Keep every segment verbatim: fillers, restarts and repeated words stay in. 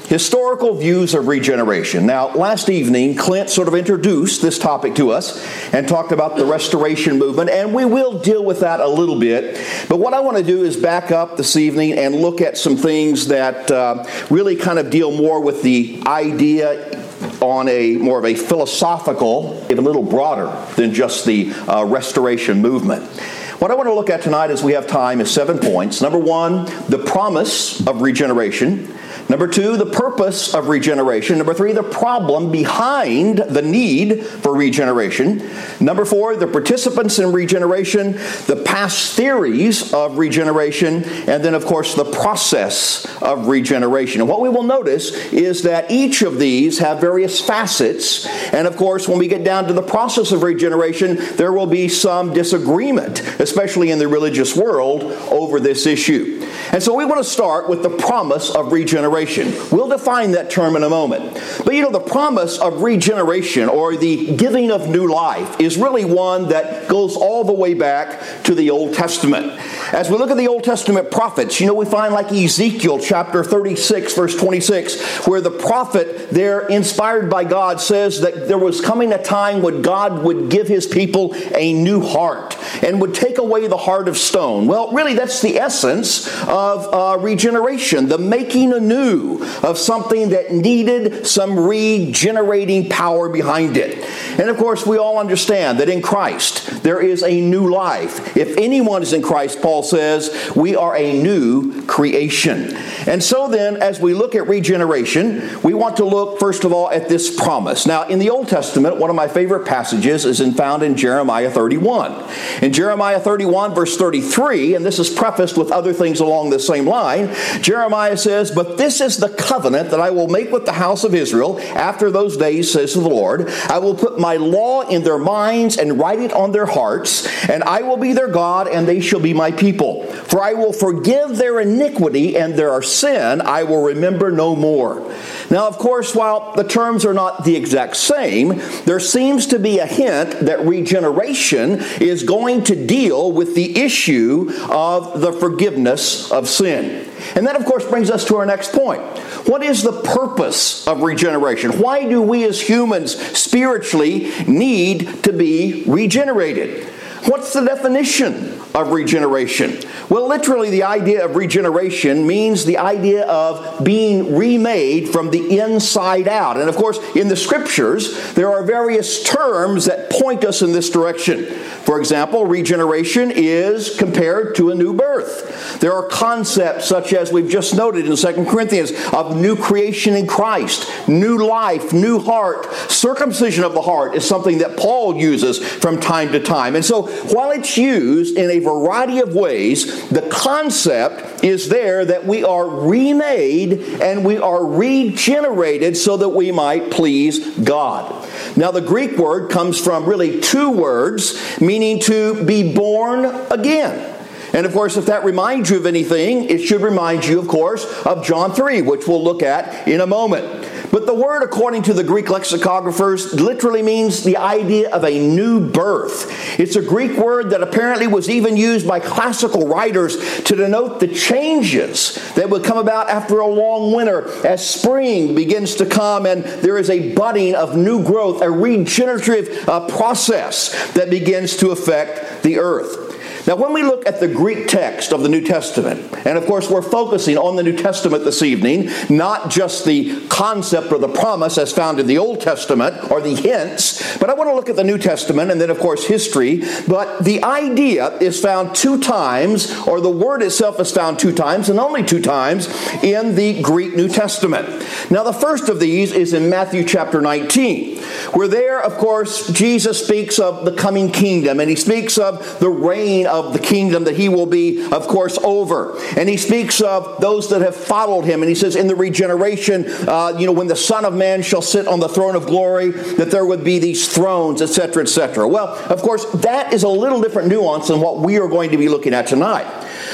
Historical views of regeneration. Now, last evening, Clint sort of introduced this topic to us and talked about the restoration movement, and we will deal with that a little bit. But what I want to do is back up this evening and look at some things that uh, really kind of deal more with the idea on a more of a philosophical, a little broader than just the uh, restoration movement. What I want to look at tonight, as we have time, is seven points. Number one, the promise of regeneration. Number two, the purpose of regeneration. Number three, the problem behind the need for regeneration. Number four, the participants in regeneration, the past theories of regeneration, and then, of course, the process of regeneration. And what we will notice is that each of these have various facets, and, of course, when we get down to the process of regeneration, there will be some disagreement, especially in the religious world, over this issue. And so we want to start with the promise of regeneration. We'll define that term in a moment. But you know, the promise of regeneration, or the giving of new life, is really one that goes all the way back to the Old Testament. As we look at the Old Testament prophets, you know, we find like Ezekiel chapter thirty-six, verse twenty-six, where the prophet there, inspired by God, says that there was coming a time when God would give his people a new heart and would take away the heart of stone. Well, really, that's the essence of uh, regeneration, the making anew of something that needed some regenerating power behind it. And of course, we all understand that in Christ, there is a new life. If anyone is in Christ, Paul says, we are a new creation. And so then, as we look at regeneration, we want to look, first of all, at this promise. Now, in the Old Testament, one of my favorite passages is in, found in Jeremiah thirty-one. In Jeremiah thirty-one, verse thirty-three, and this is prefaced with other things along the same line, Jeremiah says, "But this is the covenant that I will make with the house of Israel after those days, says the Lord. I will put my law in their minds and write it on their hearts, and I will be their God, and they shall be my people. For I will forgive their iniquity, and their sin I will remember no more." Now, of course, while the terms are not the exact same, there seems to be a hint that regeneration is going to deal with the issue of the forgiveness of sin. And that, of course, brings us to our next point. What is the purpose of regeneration? Why do we as humans spiritually need to be regenerated? What's the definition of regeneration? Well, literally, the idea of regeneration means the idea of being remade from the inside out. And of course, in the Scriptures, there are various terms that point us in this direction. For example, regeneration is compared to a new birth. There are concepts such as we've just noted in Second Corinthians of new creation in Christ, new life, new heart. Circumcision of the heart is something that Paul uses from time to time. And so while it's used in a variety of ways, the concept is there that we are remade and we are regenerated so that we might please God. Now, the Greek word comes from really two words, meaning to be born again. And of course, if that reminds you of anything, it should remind you, of course, of John three, which we'll look at in a moment. But the word, according to the Greek lexicographers, literally means the idea of a new birth. It's a Greek word that apparently was even used by classical writers to denote the changes that would come about after a long winter as spring begins to come and there is a budding of new growth, a regenerative uh, process that begins to affect the earth. Now, when we look at the Greek text of the New Testament, and of course we're focusing on the New Testament this evening, not just the concept or the promise as found in the Old Testament or the hints, but I want to look at the New Testament and then of course history. But the idea is found two times, or the word itself is found two times, and only two times in the Greek New Testament. Now, the first of these is in Matthew chapter nineteen, where there, of course, Jesus speaks of the coming kingdom, and he speaks of the reign of the kingdom that he will be, of course, over. And he speaks of those that have followed him. And he says in the regeneration, uh, you know, when the Son of Man shall sit on the throne of glory, that there would be these thrones, et cetera, et cetera. Well, of course, that is a little different nuance than what we are going to be looking at tonight.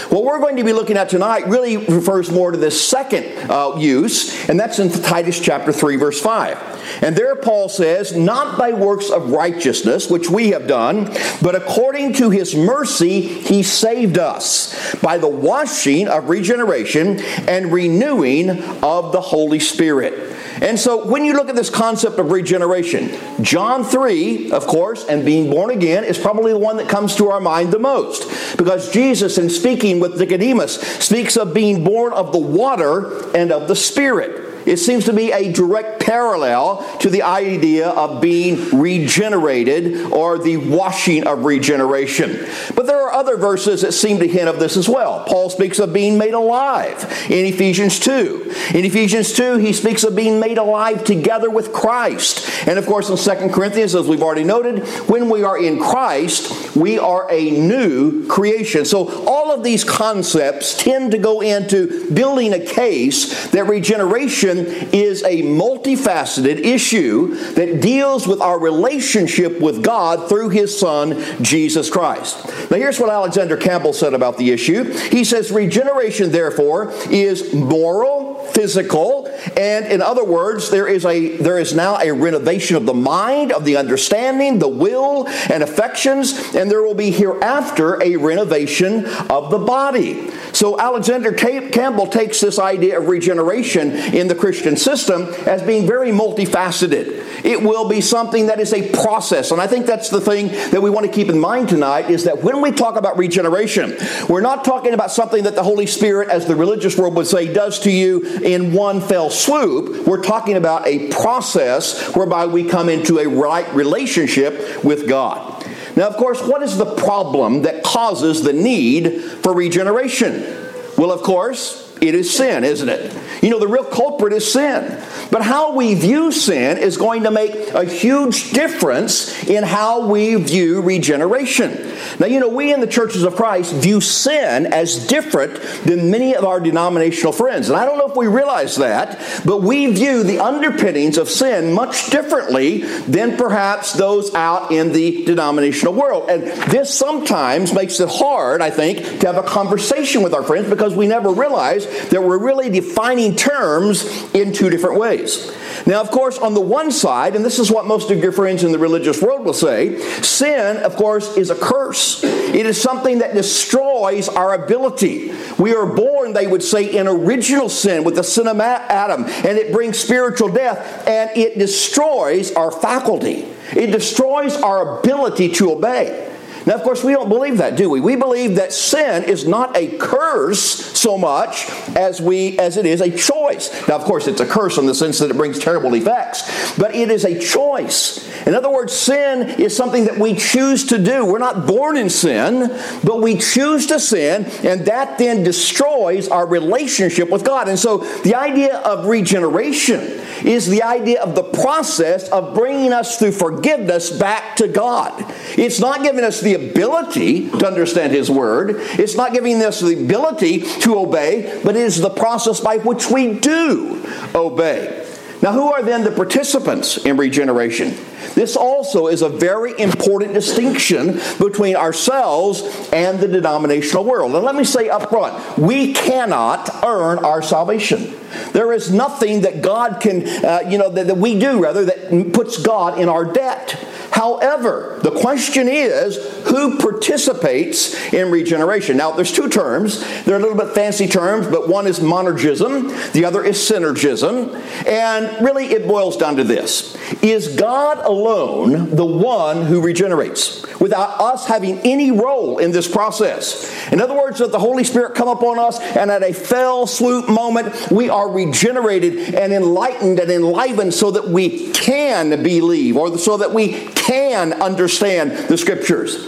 What we're going to be looking at tonight really refers more to this second uh, use, and that's in Titus chapter three, verse five. And there Paul says, not by works of righteousness, which we have done, but according to his mercy he saved us by the washing of regeneration and renewing of the Holy Spirit. And so when you look at this concept of regeneration, John three, of course, and being born again is probably the one that comes to our mind the most. Because Jesus, in speaking with Nicodemus, speaks of being born of the water and of the Spirit. It seems to be a direct parallel to the idea of being regenerated or the washing of regeneration. But there are other verses that seem to hint of this as well. Paul speaks of being made alive in Ephesians two. In Ephesians two, he speaks of being made alive together with Christ. And of course in Second Corinthians, as we've already noted, when we are in Christ, we are a new creation. So all of these concepts tend to go into building a case that regeneration is a multifaceted issue that deals with our relationship with God through His Son, Jesus Christ. Now here's what Alexander Campbell said about the issue. He says, regeneration, therefore, is moral, physical, and in other words, there is a there is now a renovation of the mind, of the understanding, the will, and affections, and there will be hereafter a renovation of the body. So Alexander Campbell takes this idea of regeneration in the Christian system as being very multifaceted. It will be something that is a process. And I think that's the thing that we want to keep in mind tonight, is that when we talk about regeneration, we're not talking about something that the Holy Spirit, as the religious world would say, does to you in one fell swoop. We're talking about a process whereby we come into a right relationship with God. Now, of course, what is the problem that causes the need for regeneration? Well, of course, it is sin, isn't it? You know, the real culprit is sin. But how we view sin is going to make a huge difference in how we view regeneration. Now, you know, we in the churches of Christ view sin as different than many of our denominational friends. And I don't know if we realize that, but we view the underpinnings of sin much differently than perhaps those out in the denominational world. And this sometimes makes it hard, I think, to have a conversation with our friends, because we never realize that we're really defining terms in two different ways. Now, of course, on the one side, and this is what most of your friends in the religious world will say, sin, of course, is a curse. It is something that destroys our ability. We are born, they would say, in original sin with the sin of Adam, and it brings spiritual death, and it destroys our faculty. It destroys our ability to obey. Now, of course, we don't believe that, do we? We believe that sin is not a curse so much as we as it is a choice. Now, of course, it's a curse in the sense that it brings terrible effects, but it is a choice. In other words, sin is something that we choose to do. We're not born in sin, but we choose to sin, and that then destroys our relationship with God. And so the idea of regeneration is the idea of the process of bringing us through forgiveness back to God. It's not giving us the ability to understand His Word. It's not giving us the ability to obey, but it is the process by which we do obey. Now, who are then the participants in regeneration? This also is a very important distinction between ourselves and the denominational world. And let me say up front, we cannot earn our salvation. There is nothing that God can, uh, you know, that, that we do, rather, that puts God in our debt. However, the question is, who participates in regeneration? Now, there's two terms. They're a little bit fancy terms, but one is monergism, the other is synergism. And really, it boils down to this. Is God alone the one who regenerates, without us having any role in this process? In other words, that the Holy Spirit come upon us, and at a fell swoop moment, we are regenerated and enlightened and enlivened so that we can believe, or so that we can understand the Scriptures.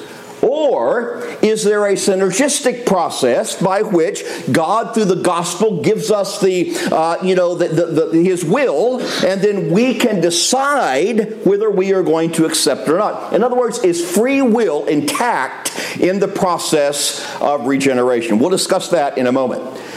Or is there a synergistic process by which God, through the gospel, gives us the, uh, you know, the, the, the, His will, and then we can decide whether we are going to accept it or not? In other words, is free will intact in the process of regeneration? We'll discuss that in a moment.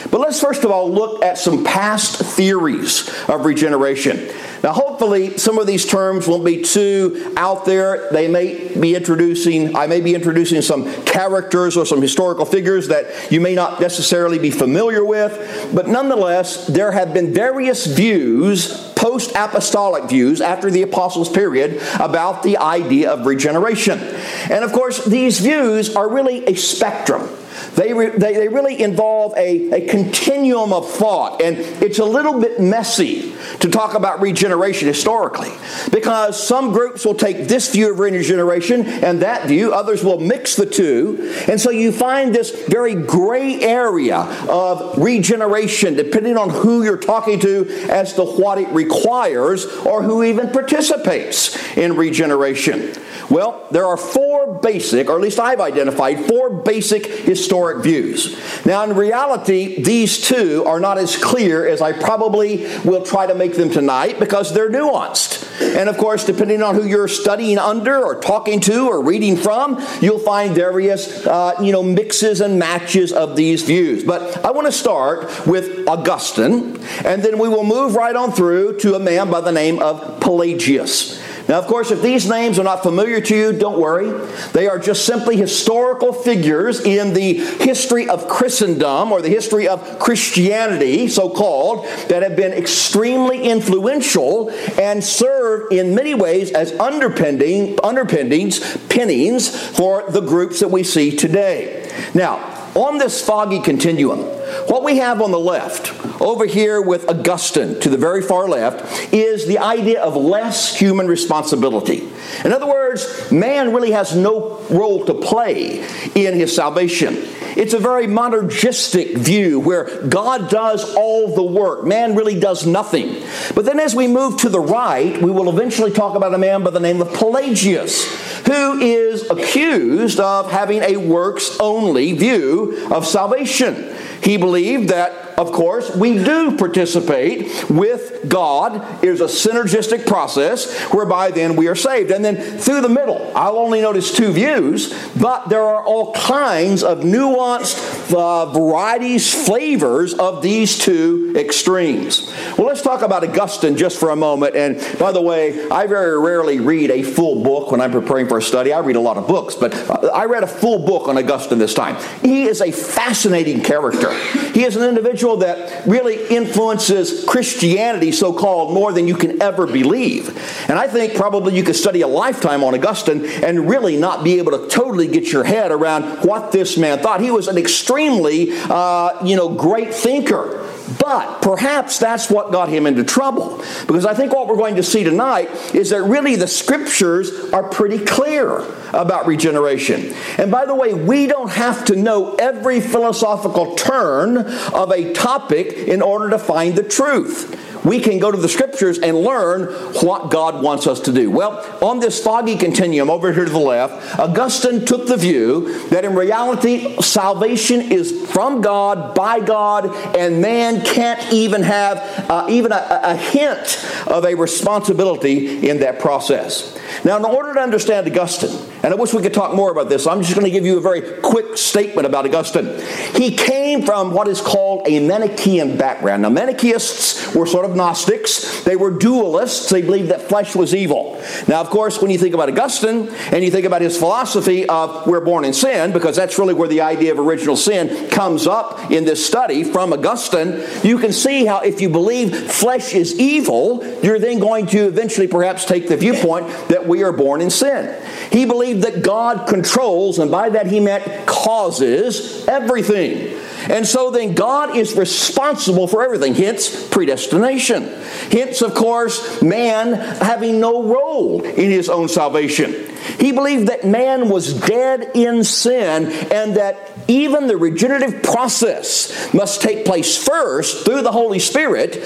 But let's first of all look at some past theories of regeneration. Now, hopefully, some of these terms won't be too out there. They may be introducing, I may be introducing some characters or some historical figures that you may not necessarily be familiar with. But nonetheless, there have been various views, post-apostolic views, after the apostles' period, about the idea of regeneration. And of course, these views are really a spectrum. They, re, they, they really involve a, a continuum of thought, and it's a little bit messy to talk about regeneration historically, because some groups will take this view of regeneration and that view, others will mix the two, and so you find this very gray area of regeneration depending on who you're talking to as to what it requires or who even participates in regeneration. Well, there are four basic, or at least I've identified, four basic historic views. Now, in reality, these two are not as clear as I probably will try to make them tonight because they're nuanced. And of course, depending on who you're studying under or talking to or reading from, you'll find various, uh, you know, mixes and matches of these views. But I want to start with Augustine, and then we will move right on through to a man by the name of Pelagius. Now, of course, if these names are not familiar to you, don't worry. They are just simply historical figures in the history of Christendom, or the history of Christianity, so-called, that have been extremely influential and serve in many ways as underpinning, underpinnings, pinnings for the groups that we see today. Now, on this foggy continuum, what we have on the left, over here with Augustine to the very far left, is the idea of less human responsibility. In other words, man really has no role to play in his salvation. It's a very monergistic view where God does all the work. Man really does nothing. But then as we move to the right, we will eventually talk about a man by the name of Pelagius, who is accused of having a works-only view of salvation. He believed that, of course, we do participate with God. There's a synergistic process whereby then we are saved. And then through the middle, I'll only notice two views, but there are all kinds of nuanced uh, varieties, flavors of these two extremes. Well, let's talk about Augustine just for a moment. And by the way, I very rarely read a full book when I'm preparing for a study. I read a lot of books, but I read a full book on Augustine this time. He is a fascinating character. He is an individual that really influences Christianity, so-called, more than you can ever believe. And I think probably you could study a lifetime on Augustine and really not be able to totally get your head around what this man thought. He was an extremely, uh, you know, great thinker. But perhaps that's what got him into trouble. Because I think what we're going to see tonight is that really the Scriptures are pretty clear about regeneration. And by the way, we don't have to know every philosophical turn of a topic in order to find the truth. We can go to the Scriptures and learn what God wants us to do. Well, on this foggy continuum over here to the left, Augustine took the view that in reality, salvation is from God, by God, and man can't even have uh, even a, a hint of a responsibility in that process. Now, in order to understand Augustine, and I wish we could talk more about this, I'm just going to give you a very quick statement about Augustine. He came from what is called a Manichaean background. Now, Manichaeists were sort of Gnostics. They were dualists. They believed that flesh was evil. Now, of course, when you think about Augustine and you think about his philosophy of we're born in sin, because that's really where the idea of original sin comes up in this study from Augustine, you can see how if you believe flesh is evil, you're then going to eventually perhaps take the viewpoint that we are born in sin. He believed that God controls, and by that he meant causes, everything. And so then God is responsible for everything, hence predestination. Hence, of course, man having no role in his own salvation. He believed that man was dead in sin and that even the regenerative process must take place first through the Holy Spirit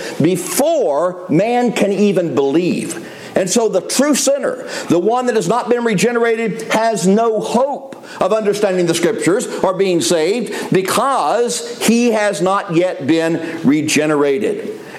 before man can even believe. And so the true sinner, the one that has not been regenerated, has no hope of understanding the Scriptures or being saved because he has not yet been regenerated.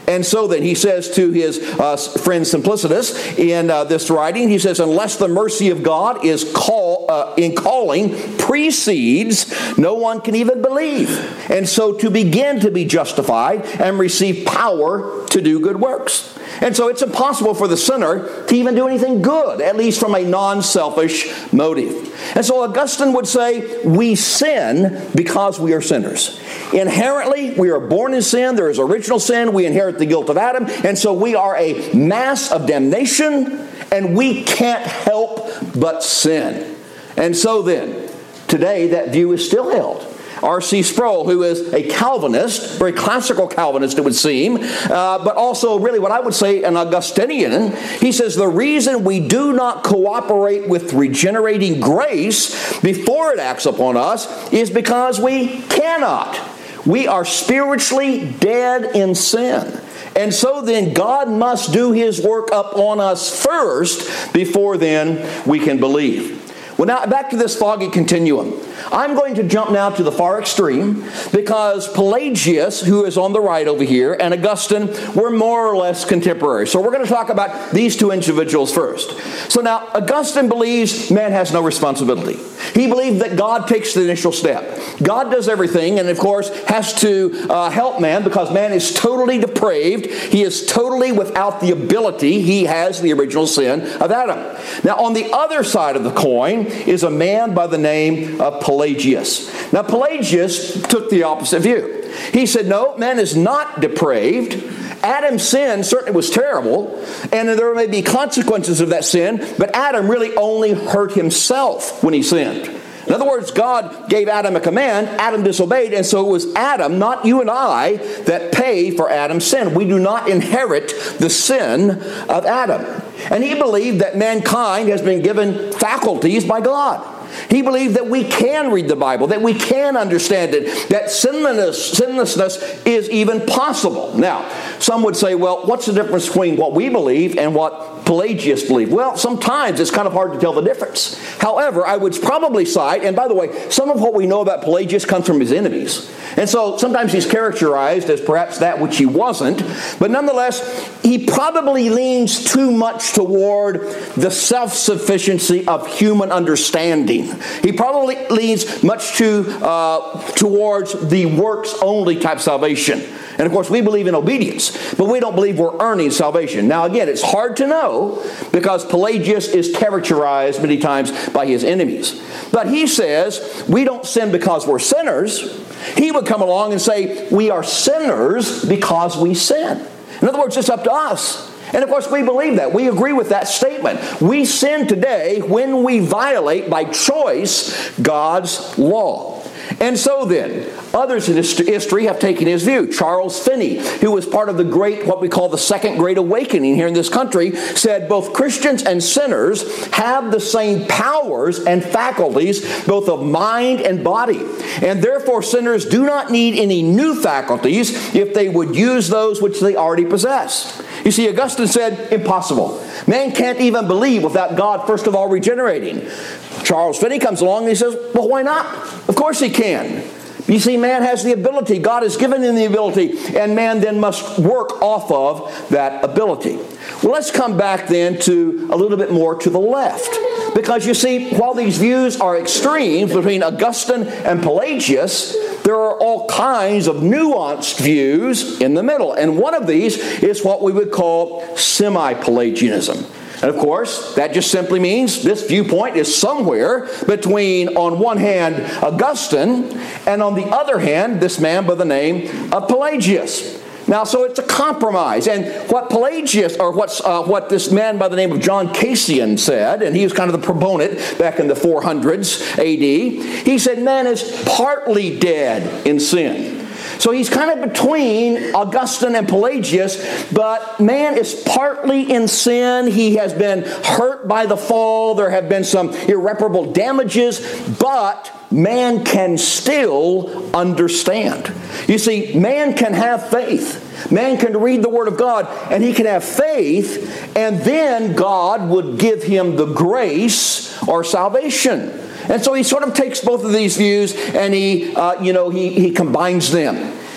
And so then he says to his uh, friend Simplicius in uh, this writing, he says, unless the mercy of God is call, uh, in calling precedes, no one can even believe. And so to begin to be justified and receive power to do good works. And so it's impossible for the sinner to even do anything good, at least from a non-selfish motive. And so Augustine would say, we sin because we are sinners. Inherently, we are born in sin. There is original sin. We inherit the guilt of Adam. And so we are a mass of damnation, and we can't help but sin. And so then, today that view is still held. R C Sproul, who is a Calvinist, very classical Calvinist it would seem, uh, but also really what I would say an Augustinian, he says the reason we do not cooperate with regenerating grace before it acts upon us is because we cannot. We are spiritually dead in sin. And so then God must do His work upon us first before then we can believe. Well, now back to this foggy continuum. I'm going to jump now to the far extreme because Pelagius, who is on the right over here, and Augustine were more or less contemporary. So we're going to talk about these two individuals first. So now, Augustine believes man has no responsibility. He believed that God takes the initial step. God does everything and, of course, has to uh, help man because man is totally depraved. He is totally without the ability. He has the original sin of Adam. Now, on the other side of the coin is a man by the name of Pelagius. Now, Pelagius took the opposite view. He said, no, man is not depraved. Adam's sin certainly was terrible, and there may be consequences of that sin, but Adam really only hurt himself when he sinned. In other words, God gave Adam a command, Adam disobeyed, and so it was Adam, not you and I, that pay for Adam's sin. We do not inherit the sin of Adam. And he believed that mankind has been given faculties by God. He believed that we can read the Bible, that we can understand it, that sinlessness, sinlessness is even possible. Now, some would say, well, what's the difference between what we believe and what Pelagius believed? Well, sometimes it's kind of hard to tell the difference. However, I would probably cite, and by the way, some of what we know about Pelagius comes from his enemies. And so sometimes he's characterized as perhaps that which he wasn't. But nonetheless, he probably leans too much toward the self-sufficiency of human understanding. He probably leans much too uh, towards the works-only type salvation. And of course, we believe in obedience, but we don't believe we're earning salvation. Now again, it's hard to know because Pelagius is characterized many times by his enemies. But he says, we don't sin because we're sinners. He would come along and say, we are sinners because we sin. In other words, it's up to us. And of course, we believe that. We agree with that statement. We sin today when we violate by choice God's law. And so then, others in history have taken his view. Charles Finney, who was part of the great, what we call the Second Great Awakening here in this country, said both Christians and sinners have the same powers and faculties, both of mind and body. And therefore, sinners do not need any new faculties if they would use those which they already possess. You see, Augustine said, impossible. Man can't even believe without God, first of all, regenerating. Charles Finney comes along and he says, well, why not? Of course he can. You see, man has the ability. God has given him the ability, and man then must work off of that ability. Well, let's come back then to a little bit more to the left. Because you see, while these views are extremes between Augustine and Pelagius, there are all kinds of nuanced views in the middle. And one of these is what we would call semi-Pelagianism. And of course, that just simply means this viewpoint is somewhere between, on one hand, Augustine, and on the other hand, this man by the name of Pelagius. Now, so it's a compromise. And what Pelagius, or what's, uh, what this man by the name of John Cassian said, and he was kind of the proponent back in the four hundreds A D, he said man is partly dead in sin. So he's kind of between Augustine and Pelagius, but man is partly in sin. He has been hurt by the fall. There have been some irreparable damages, but man can still understand. You see, man can have faith. Man can read the Word of God, and he can have faith, and then God would give him the grace or salvation. And so he sort of takes both of these views and he, uh, you know, he, he combines them.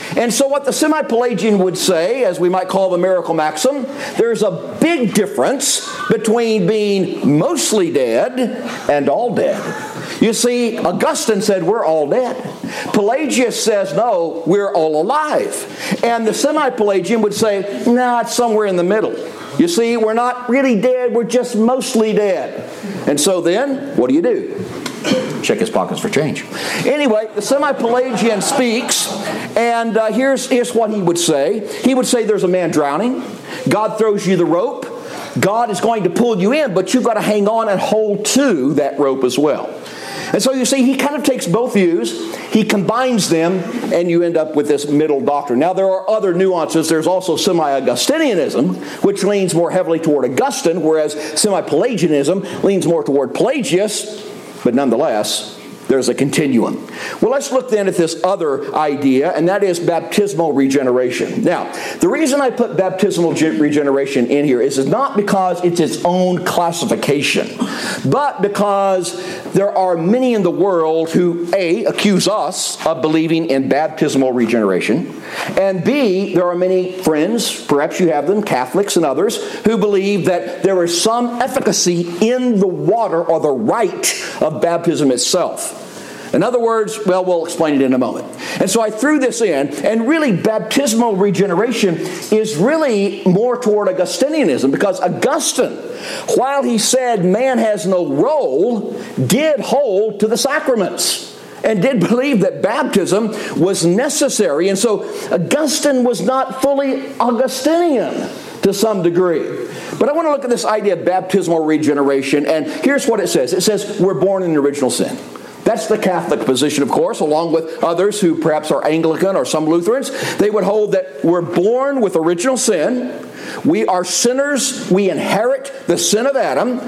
And so what the semi-Pelagian would say, as we might call the miracle maxim, there's a big difference between being mostly dead and all dead. You see, Augustine said we're all dead. Pelagius says, no, we're all alive. And the semi-Pelagian would say, no, nah, it's somewhere in the middle. You see, we're not really dead, we're just mostly dead. And so then, what do you do? Check his pockets for change. Anyway, the semi-Pelagian speaks, and uh, here's, here's what he would say. He would say there's a man drowning. God throws you the rope. God is going to pull you in, but you've got to hang on and hold to that rope as well. And so you see, he kind of takes both views, he combines them, and you end up with this middle doctrine. Now, there are other nuances. There's also semi-Augustinianism, which leans more heavily toward Augustine, whereas semi-Pelagianism leans more toward Pelagius, but nonetheless, there's a continuum. Well, let's look then at this other idea, and that is baptismal regeneration. Now, the reason I put baptismal regeneration in here is not because it's its own classification, but because there are many in the world who, A, accuse us of believing in baptismal regeneration, and B, there are many friends, perhaps you have them, Catholics and others, who believe that there is some efficacy in the water or the rite of baptism itself. In other words, well, we'll explain it in a moment. And so I threw this in, and really baptismal regeneration is really more toward Augustinianism, because Augustine, while he said man has no role, did hold to the sacraments and did believe that baptism was necessary. And so Augustine was not fully Augustinian to some degree. But I want to look at this idea of baptismal regeneration, and here's what it says. It says we're born in original sin. That's the Catholic position, of course, along with others who perhaps are Anglican or some Lutherans. They would hold that we're born with original sin. We are sinners. We inherit the sin of Adam.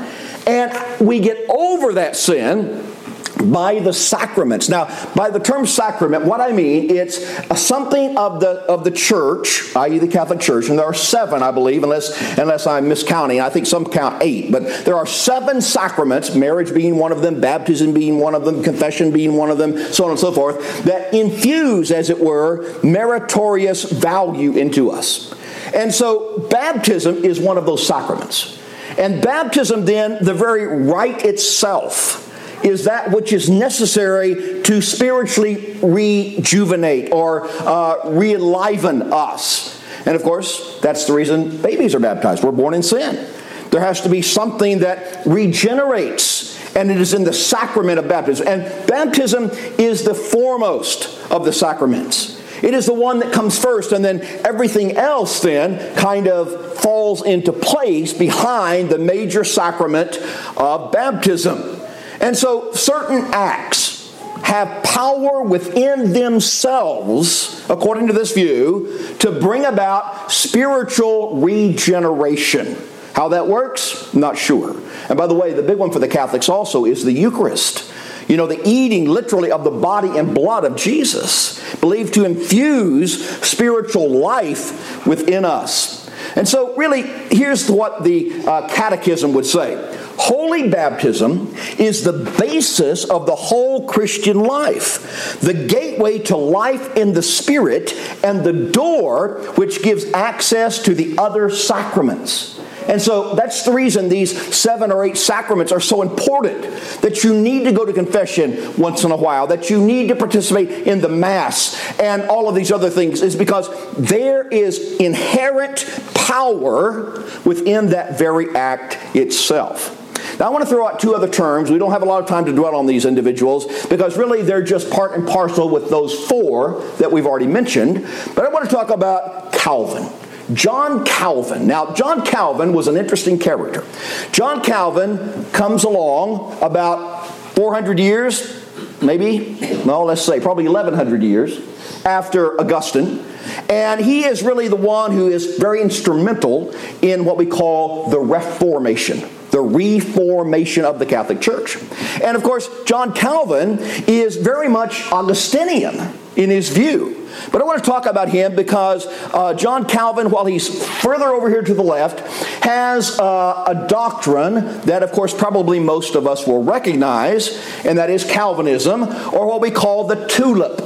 And we get over that sin by the sacraments. Now, by the term sacrament, what I mean, it's something of the of the church, that is the Catholic Church, and there are seven, I believe, unless unless I'm miscounting. I think some count eight, but there are seven sacraments, marriage being one of them, baptism being one of them, confession being one of them, so on and so forth, that infuse, as it were, meritorious value into us. And so baptism is one of those sacraments. And baptism then, the very rite itself, is that which is necessary to spiritually rejuvenate or uh, re-enliven us. And of course, that's the reason babies are baptized. We're born in sin. There has to be something that regenerates, and it is in the sacrament of baptism. And baptism is the foremost of the sacraments. It is the one that comes first, and then everything else then kind of falls into place behind the major sacrament of baptism. And so certain acts have power within themselves, according to this view, to bring about spiritual regeneration. How that works? Not sure. And by the way, the big one for the Catholics also is the Eucharist. You know, the eating literally of the body and blood of Jesus, believed to infuse spiritual life within us. And so really, here's what the uh, Catechism would say. Holy baptism is the basis of the whole Christian life, the gateway to life in the Spirit, and the door which gives access to the other sacraments. And so that's the reason these seven or eight sacraments are so important, that you need to go to confession once in a while, that you need to participate in the Mass and all of these other things, is because there is inherent power within that very act itself. Now, I want to throw out two other terms. We don't have a lot of time to dwell on these individuals because really they're just part and parcel with those four that we've already mentioned. But I want to talk about Calvin. John Calvin. Now, John Calvin was an interesting character. John Calvin comes along about four hundred years, maybe, well, let's say probably eleven hundred years after Augustine. And he is really the one who is very instrumental in what we call the Reformation. The reformation of the Catholic Church. And of course, John Calvin is very much Augustinian in his view. But I want to talk about him because uh, John Calvin, while he's further over here to the left, has uh, a doctrine that, of course, probably most of us will recognize, and that is Calvinism, or what we call the tulip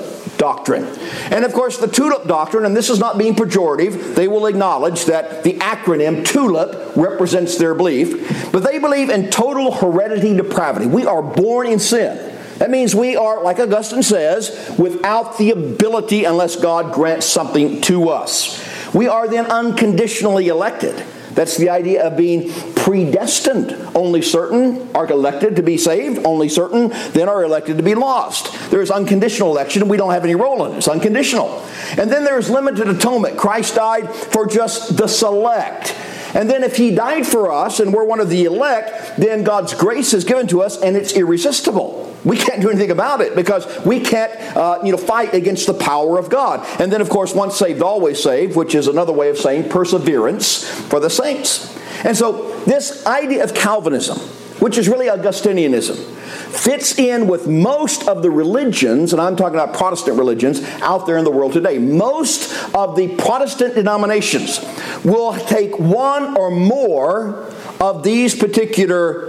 doctrine. And of course the TULIP doctrine, and this is not being pejorative, they will acknowledge that the acronym TULIP represents their belief, but they believe in total heredity depravity. We are born in sin. That means we are, like Augustine says, without the ability unless God grants something to us. We are then unconditionally elected. That's the idea of being predestined. Only certain are elected to be saved. Only certain then are elected to be lost. There is unconditional election, and we don't have any role in it. It's unconditional. And then there is limited atonement. Christ died for just the select. And then if He died for us and we're one of the elect, then God's grace is given to us and it's irresistible. We can't do anything about it because we can't uh, you know, fight against the power of God. And then, of course, once saved, always saved, which is another way of saying perseverance for the saints. And so this idea of Calvinism, which is really Augustinianism, fits in with most of the religions, and I'm talking about Protestant religions, out there in the world today. Most of the Protestant denominations will take one or more of these particular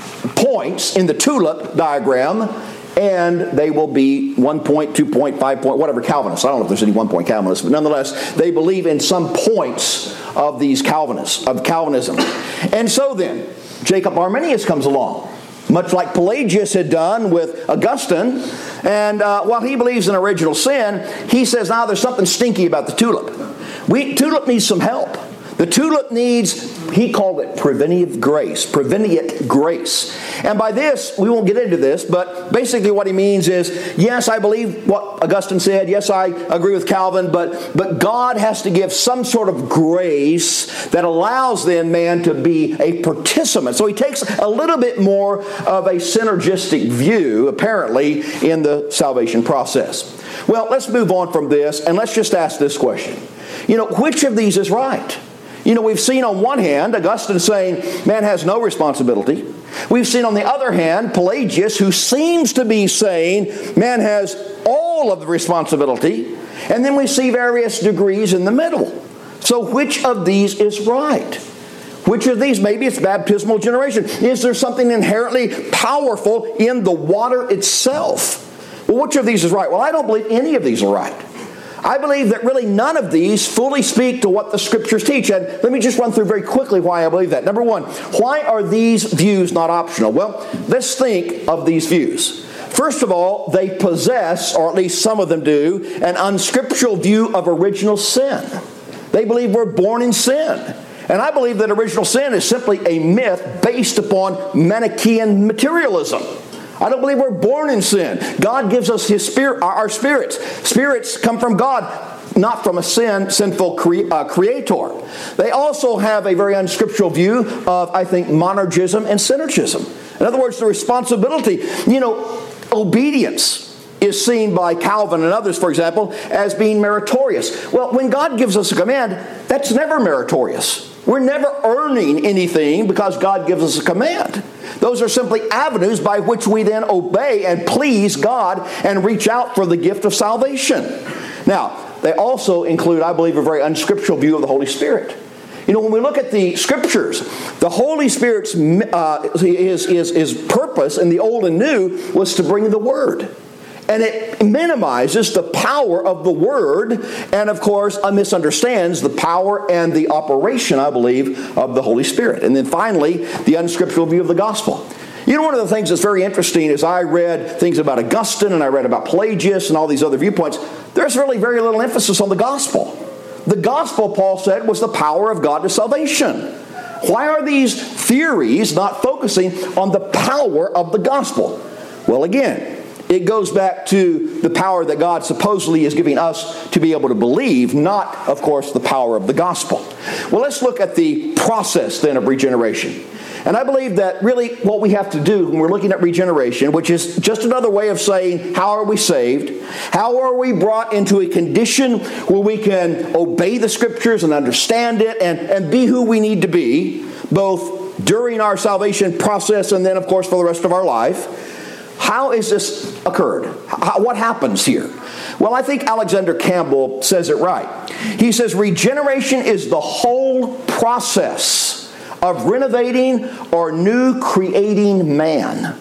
points in the TULIP diagram, and they will be one point, two point, five point, whatever Calvinists. I don't know if there's any one point Calvinists, but nonetheless, they believe in some points of these Calvinists, of Calvinism. And so then, Jacob Arminius comes along, much like Pelagius had done with Augustine, and uh, while he believes in original sin, he says, now there's something stinky about the TULIP. We, TULIP needs some help. The TULIP needs, he called it preventive grace, prevenient grace. And by this, we won't get into this, but basically what he means is, yes, I believe what Augustine said, yes, I agree with Calvin, but, but God has to give some sort of grace that allows then man to be a participant. So he takes a little bit more of a synergistic view, apparently, in the salvation process. Well, let's move on from this, and let's just ask this question. You know, which of these is right? You know, we've seen on one hand, Augustine saying man has no responsibility. We've seen on the other hand, Pelagius, who seems to be saying man has all of the responsibility. And then we see various degrees in the middle. So which of these is right? Which of these? Maybe it's baptismal generation. Is there something inherently powerful in the water itself? Well, which of these is right? Well, I don't believe any of these are right. I believe that really none of these fully speak to what the Scriptures teach. And let me just run through very quickly why I believe that. Number one, why are these views not optional? Well, let's think of these views. First of all, they possess, or at least some of them do, an unscriptural view of original sin. They believe we're born in sin. And I believe that original sin is simply a myth based upon Manichaean materialism. I don't believe we're born in sin. God gives us His spirit, our spirits. Spirits come from God, not from a sin, sinful cre- uh, creator. They also have a very unscriptural view of, I think, monergism and synergism. In other words, the responsibility, you know, obedience is seen by Calvin and others, for example, as being meritorious. Well, when God gives us a command, that's never meritorious. We're never earning anything because God gives us a command. Those are simply avenues by which we then obey and please God and reach out for the gift of salvation. Now, they also include, I believe, a very unscriptural view of the Holy Spirit. You know, when we look at the Scriptures, the Holy Spirit's uh, his, his, his purpose in the Old and New was to bring the Word. And it minimizes the power of the Word and, of course, misunderstands the power and the operation, I believe, of the Holy Spirit. And then finally, the unscriptural view of the gospel. You know, one of the things that's very interesting is I read things about Augustine and I read about Pelagius and all these other viewpoints. There's really very little emphasis on the gospel. The gospel, Paul said, was the power of God to salvation. Why are these theories not focusing on the power of the gospel? Well, again, it goes back to the power that God supposedly is giving us to be able to believe, not, of course, the power of the gospel. Well, let's look at the process then of regeneration. And I believe that really what we have to do when we're looking at regeneration, which is just another way of saying, how are we saved? How are we brought into a condition where we can obey the Scriptures and understand it and, and be who we need to be, both during our salvation process and then, of course, for the rest of our life? How has this occurred? How, what happens here? Well, I think Alexander Campbell says it right. He says regeneration is the whole process of renovating or new creating man.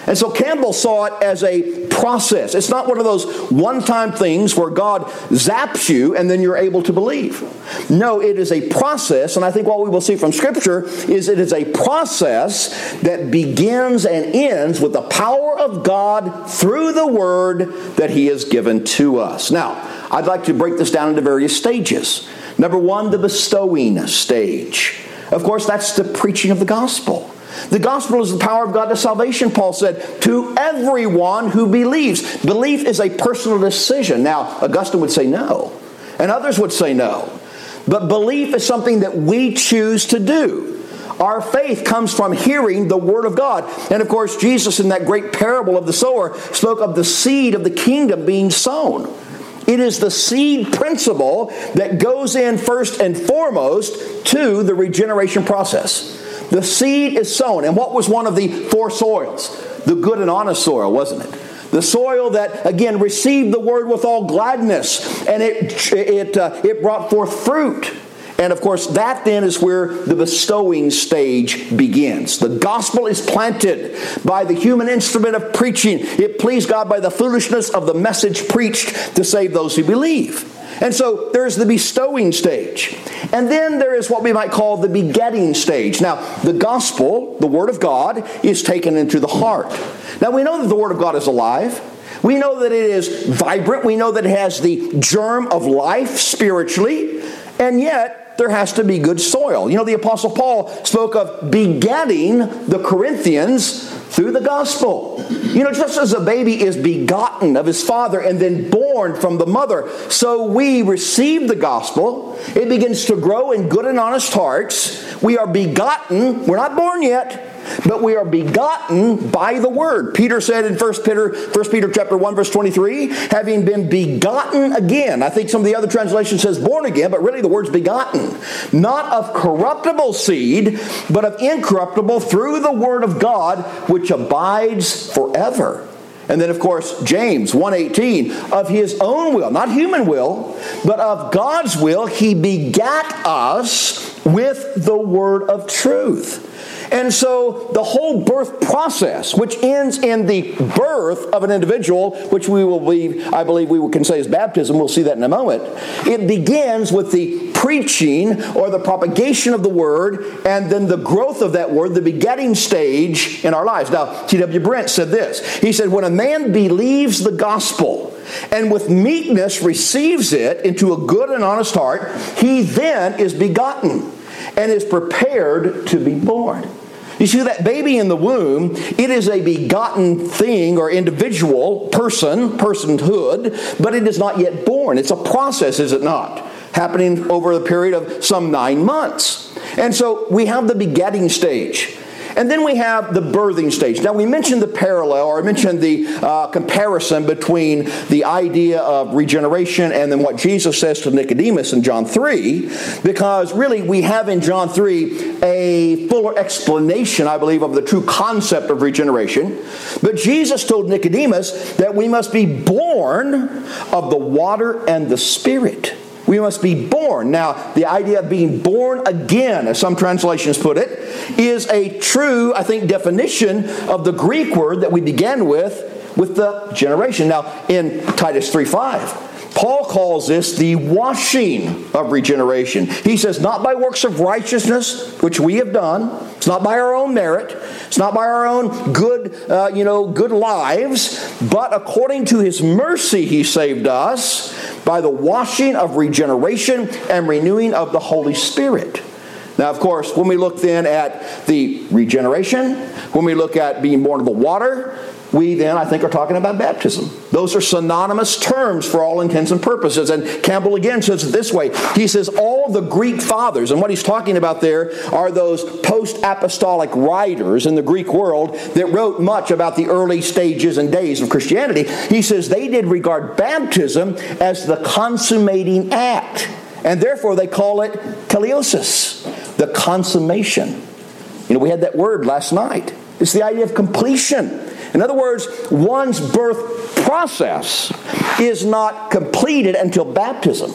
And so Campbell saw it as a process. It's not one of those one-time things where God zaps you and then you're able to believe. No, it is a process, and I think what we will see from Scripture is it is a process that begins and ends with the power of God through the Word that He has given to us. Now, I'd like to break this down into various stages. Number one, the bestowing stage. Of course, that's the preaching of the gospel. The gospel is the power of God to salvation, Paul said, to everyone who believes. Belief is a personal decision. Now, Augustine would say no, and others would say no. But belief is something that we choose to do. Our faith comes from hearing the Word of God. And of course, Jesus in that great parable of the sower spoke of the seed of the kingdom being sown. It is the seed principle that goes in first and foremost to the regeneration process. The seed is sown. And what was one of the four soils? The good and honest soil, wasn't it? The soil that, again, received the Word with all gladness. And it, it, uh, it brought forth fruit. And of course, that then is where the bestowing stage begins. The gospel is planted by the human instrument of preaching. It pleased God by the foolishness of the message preached to save those who believe. And so there's the bestowing stage. And then there is what we might call the begetting stage. Now, the gospel, the Word of God, is taken into the heart. Now, we know that the Word of God is alive. We know that it is vibrant. We know that it has the germ of life spiritually. And yet, there has to be good soil. You know, the Apostle Paul spoke of begetting the Corinthians through the gospel. You know, just as a baby is begotten of his father and then born from the mother, so we receive the gospel. It begins to grow in good and honest hearts. We are begotten. We're not born yet, but we are begotten by the Word. Peter said in First Peter, First Peter chapter one, verse twenty-three, having been begotten again. I think some of the other translations says born again, but really the word's begotten. Not of corruptible seed, but of incorruptible through the Word of God, which abides forever. And then, of course, James one eighteen, of His own will, not human will, but of God's will, He begat us with the word of truth. And so the whole birth process, which ends in the birth of an individual, which we will be, I believe we can say is baptism, we'll see that in a moment, it begins with the preaching or the propagation of the Word, and then the growth of that Word, the begetting stage in our lives. Now, T W Brent said this. He said, when a man believes the gospel and with meekness receives it into a good and honest heart, he then is begotten and is prepared to be born. You see, that baby in the womb, it is a begotten thing or individual, person, personhood, but it is not yet born. It's a process, is it not? Happening over the period of some nine months. And so we have the begetting stage. And then we have the birthing stage. Now, we mentioned the parallel, or I mentioned the uh, comparison between the idea of regeneration and then what Jesus says to Nicodemus in John three, because really we have in John three a fuller explanation, I believe, of the true concept of regeneration. But Jesus told Nicodemus that we must be born of the water and the Spirit. We must be born. Now, the idea of being born again, as some translations put it, is a true, I think, definition of the Greek word that we began with, with the generation. Now, in Titus three five, Paul calls this the washing of regeneration. He says, not by works of righteousness, which we have done. It's not by our own merit. It's not by our own good, uh, you know, good lives. But according to His mercy, He saved us by the washing of regeneration and renewing of the Holy Spirit. Now, of course, when we look then at the regeneration, when we look at being born of the water, we then, I think, are talking about baptism. Those are synonymous terms for all intents and purposes. And Campbell again says it this way. He says all the Greek fathers, and what he's talking about there are those post-apostolic writers in the Greek world that wrote much about the early stages and days of Christianity. He says they did regard baptism as the consummating act. And therefore they call it teleiosis, the consummation. You know, we had that word last night. It's the idea of completion. In other words, one's birth process is not completed until baptism.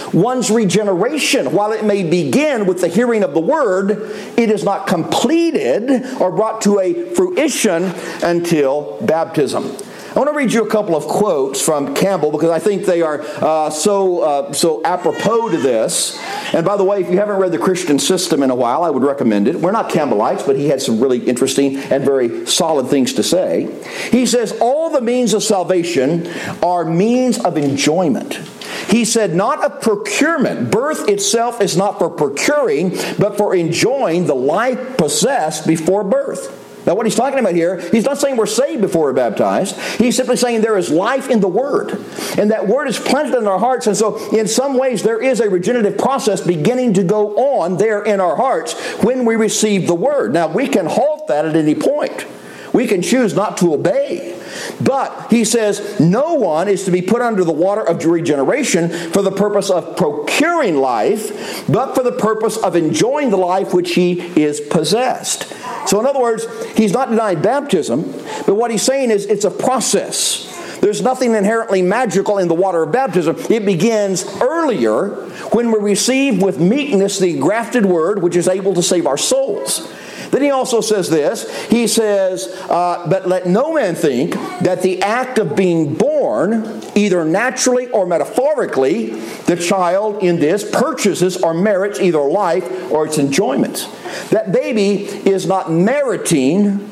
One's regeneration, while it may begin with the hearing of the Word, it is not completed or brought to a fruition until baptism. I want to read you a couple of quotes from Campbell because I think they are uh, so uh, so apropos to this. And by the way, if you haven't read The Christian System in a while, I would recommend it. We're not Campbellites, but he had some really interesting and very solid things to say. He says, all the means of salvation are means of enjoyment. He said, not of procurement. Birth itself is not for procuring, but for enjoying the life possessed before birth. Now, what he's talking about here, he's not saying we're saved before we're baptized. He's simply saying there is life in the Word. And that Word is planted in our hearts. And so, in some ways, there is a regenerative process beginning to go on there in our hearts when we receive the Word. Now, we can halt that at any point. We can choose not to obey. But he says, no one is to be put under the water of regeneration for the purpose of procuring life, but for the purpose of enjoying the life which he is possessed. So in other words, he's not denying baptism, but what he's saying is it's a process. There's nothing inherently magical in the water of baptism. It begins earlier when we receive with meekness the grafted word which is able to save our souls. Then he also says this, he says, uh, but let no man think that the act of being born, either naturally or metaphorically, the child in this purchases or merits either life or its enjoyment. That baby is not meriting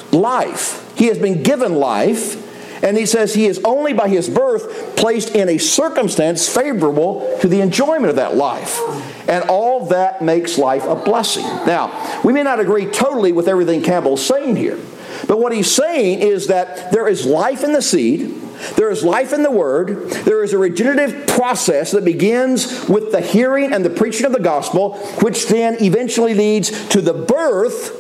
life. He has been given life, and he says he is only by his birth placed in a circumstance favorable to the enjoyment of that life. And all that makes life a blessing. Now, we may not agree totally with everything Campbell's saying here. But what he's saying is that there is life in the seed. There is life in the Word. There is a regenerative process that begins with the hearing and the preaching of the gospel, which then eventually leads to the birth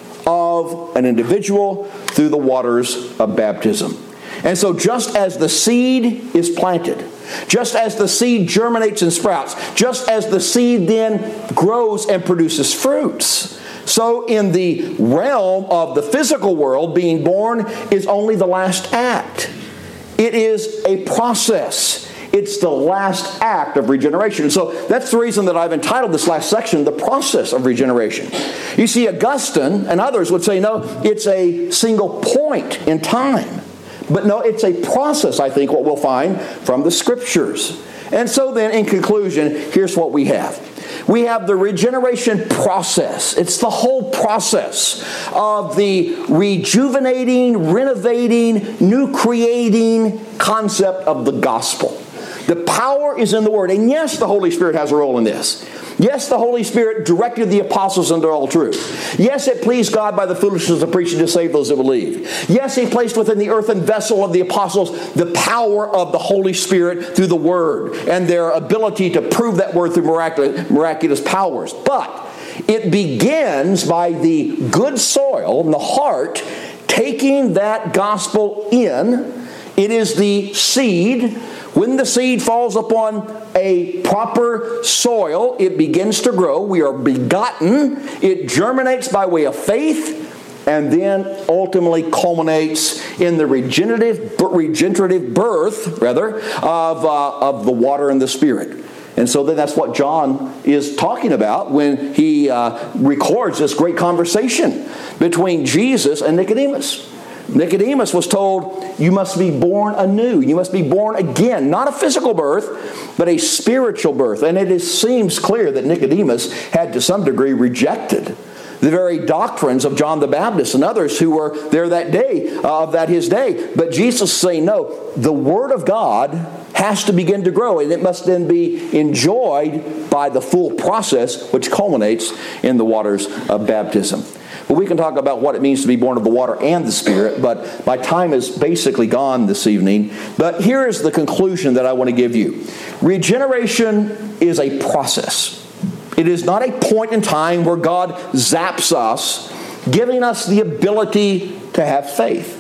of an individual through the waters of baptism. And so just as the seed is planted, just as the seed germinates and sprouts, just as the seed then grows and produces fruits, so in the realm of the physical world, being born is only the last act. It is a process. It's the last act of regeneration. So that's the reason that I've entitled this last section, The Process of Regeneration. You see, Augustine and others would say, no, it's a single point in time. But no, it's a process, I think, what we'll find from the Scriptures. And so then, in conclusion, here's what we have. We have the regeneration process. It's the whole process of the rejuvenating, renovating, new creating concept of the gospel. The power is in the Word. And yes, the Holy Spirit has a role in this. Yes, the Holy Spirit directed the apostles into all truth. Yes, it pleased God by the foolishness of preaching to save those that believe. Yes, He placed within the earthen vessel of the apostles the power of the Holy Spirit through the Word and their ability to prove that Word through miraculous, miraculous powers. But it begins by the good soil in the heart taking that gospel in. It is the seed. When the seed falls upon a proper soil, it begins to grow. We are begotten. It germinates by way of faith, and then ultimately culminates in the regenerative, regenerative birth, rather, of, uh, of the water and the Spirit. And so then that's what John is talking about when he uh, records this great conversation between Jesus and Nicodemus. Nicodemus was told, you must be born anew. You must be born again. Not a physical birth, but a spiritual birth. And it is, seems clear that Nicodemus had to some degree rejected the very doctrines of John the Baptist and others who were there that day, uh, of that his day. But Jesus is saying, no, the Word of God has to begin to grow, and it must then be enjoyed by the full process which culminates in the waters of baptism. Well, we can talk about what it means to be born of the water and the Spirit, but my time is basically gone this evening. But here is the conclusion that I want to give you. Regeneration is a process. It is not a point in time where God zaps us, giving us the ability to have faith.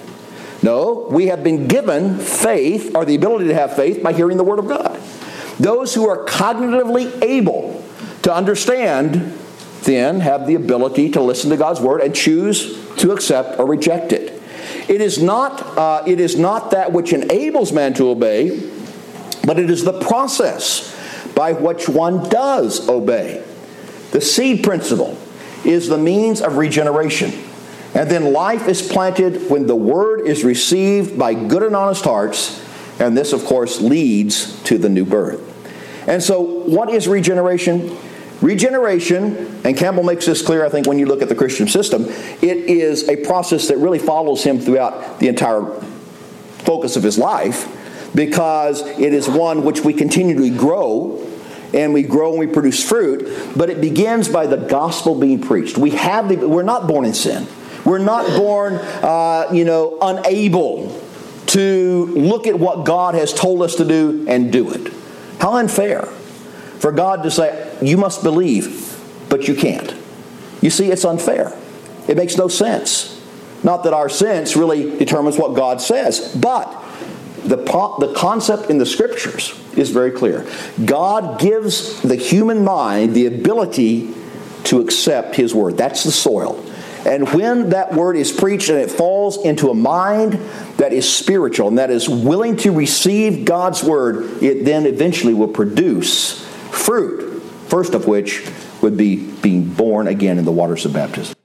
No, we have been given faith, or the ability to have faith, by hearing the Word of God. Those who are cognitively able to understand then have the ability to listen to God's Word and choose to accept or reject it. It is not, uh, it is not that which enables man to obey, but it is the process by which one does obey. The seed principle is the means of regeneration. And then life is planted when the word is received by good and honest hearts, and this, of course, leads to the new birth. And so, what is regeneration? Regeneration, and Campbell makes this clear, I think, when you look at the Christian system, it is a process that really follows him throughout the entire focus of his life, because it is one which we continually grow, and we grow and we produce fruit, but it begins by the gospel being preached. We have the, we're not born in sin. We're not born, uh, you know, unable to look at what God has told us to do and do it. How unfair for God to say, you must believe, but you can't. You see, it's unfair. It makes no sense. Not that our sense really determines what God says, but the, the concept in the Scriptures is very clear. God gives the human mind the ability to accept His Word. That's the soil. And when that Word is preached and it falls into a mind that is spiritual and that is willing to receive God's Word, it then eventually will produce fruit, first of which would be being born again in the waters of baptism.